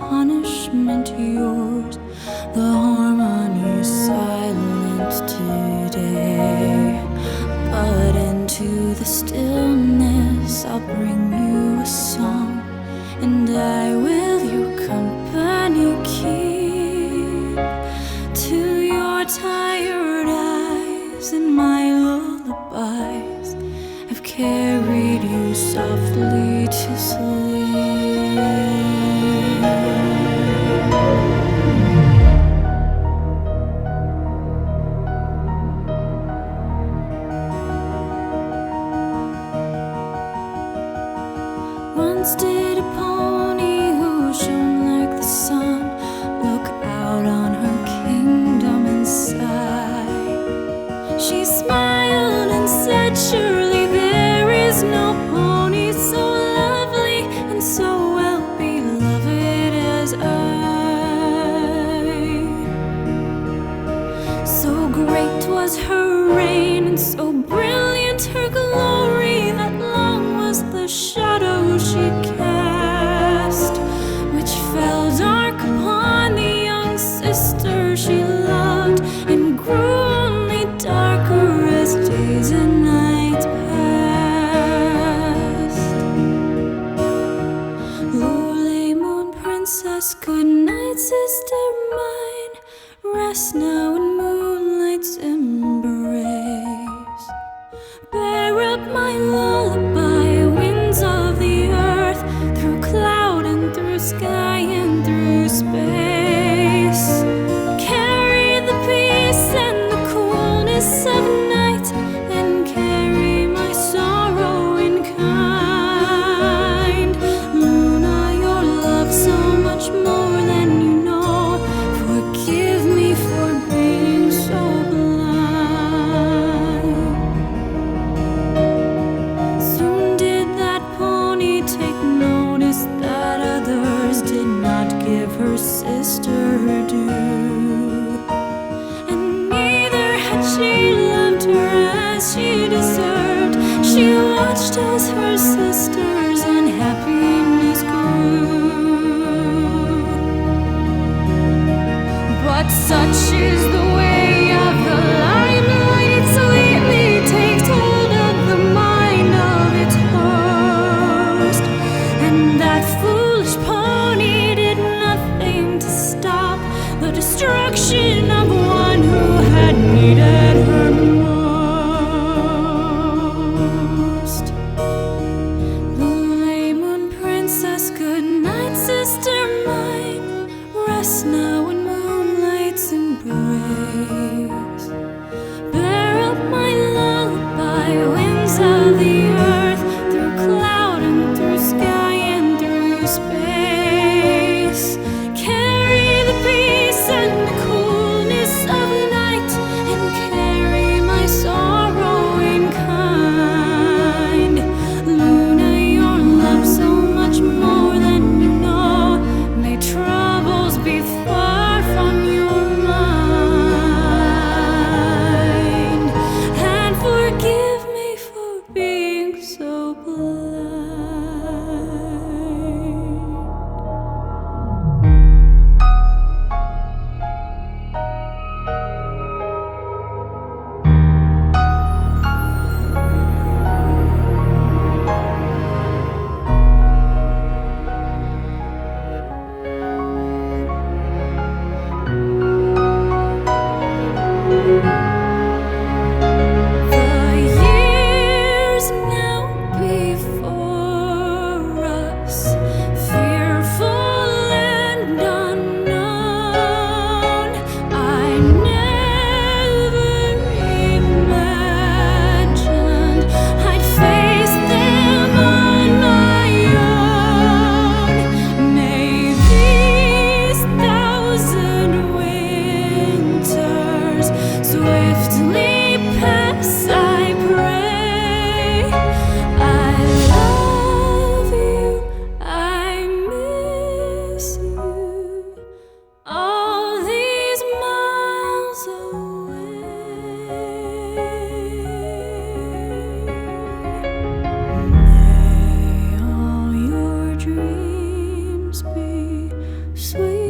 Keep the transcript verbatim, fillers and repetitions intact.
punishment yours. The harmony's silent today, but into the stillness I'll bring you a song, and I will your company keep. To your tired eyes and my lullabies, I've carried you softly to sleep. Once did a pony who shone like the sun look out on her kingdom and sigh. She smiled and said, surely there is no pony so lovely and so well beloved as I. So great was her reign and so brilliant her glory that long was the shadow she cast, which fell dark upon the young sister she loved, and grew only darker as days and nights passed. Lule, moon princess, good night, sister mine. Rest now in moonlight's embrace. Bear up my lullaby, winds of the earth, through cloud and through sky and through space. Carry the peace and the coolness of night, and carry my sorrow in kind. Luna, your love so much more than you know. Forgive me for being so blind. Soon did that pony take notice that others did not give her sister her due, and neither had she loved her as she deserved. She watched as her sister's unhappiness grew. But such is the way of the limelight, it sweetly takes hold of the mind of its host. And that foolish pony did nothing to stop the destruction of one who had needed her most. Lule, moon princess, good night, sister mine. Rest now in moonlight's embrace. Bear up my lullaby, winds of the earth, through cloud and through sky and through space. Carry the peace and the coolness of night, and carry sweet.